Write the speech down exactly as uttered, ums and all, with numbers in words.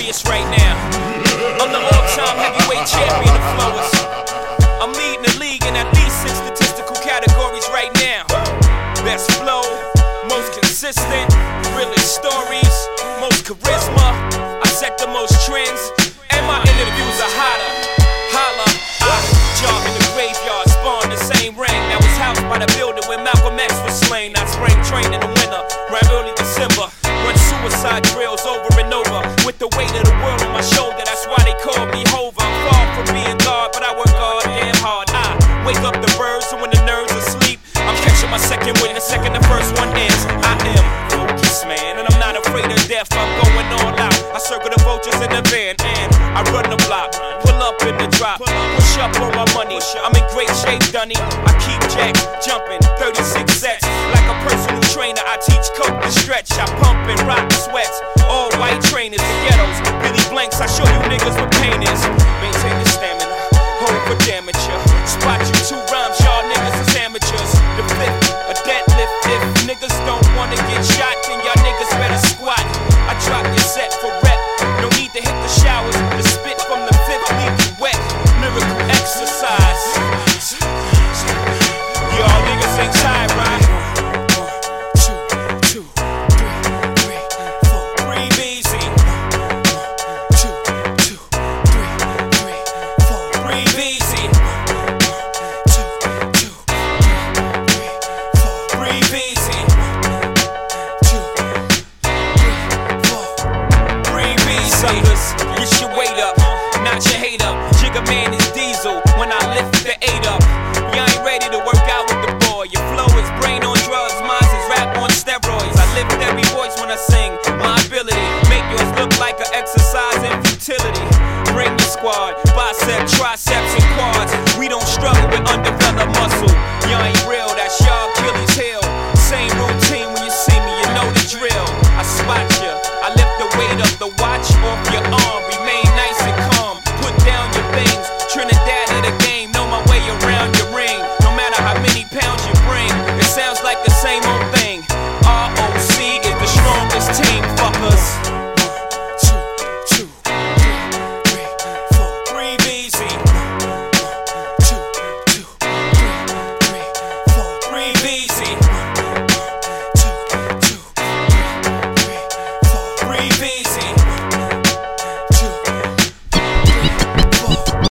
serious right now. I'm the all-time heavyweight champion of flowers. I'm leading the league in at least six statistical categories right now. Best flow, most consistent, realest stories, most charisma. I set the most trends, and my interviews are hotter. Holla, I jog in the graveyard, spawn the same ring that was housed by the building where Malcolm X was slain. I spring train in the winter, right early December. Run suicide drills over and over with the weight of the world on my shoulder. That's why they call me Hova. I'm far from being God, but I work hard, damn hard. I wake up the birds, so when the nerves are asleep, I'm catching my second win the second the first one ends. I am focused, man, and I'm not afraid of death. I'm going all out. I circle the vultures in the van and I run the block. Pull up in the drop, push up on my money. I'm in great shape, Dunny. I keep jacks jumping, thirty-six sets. Like a personal trainer, I teach coke to stretch. I pump and rock sweats. All white trainers, the ghettos, Billy Blanks. I show you niggas what pain is. Maintain the stamina, hold for damage. Spot you two rhymes, y'all niggas is amateurs. The fifth, a deadlift. If niggas don't wanna get shot, then y'all niggas better squat. I drop your set for rep. No need to hit the showers. The spit from the fifth leave you wet. Miracle exercise. Y'all niggas ain't tired, right? One, two, two, three, three, four. Breathe easy. One, two, two, three, three, four. Breathe easy. One, two, two, three, three, four. Breathe easy. One, two, three, four. Breathe easy. Suckers, get your weight up, not your hate up. Jigga man is diesel when I lift the eight up. You ain't ready to work out with the boy. Your flow is brain on drugs, mine is rap on steroids. I lift every voice when I sing. My ability make yours look like an exercise in futility. Bring your squad, bicep, triceps,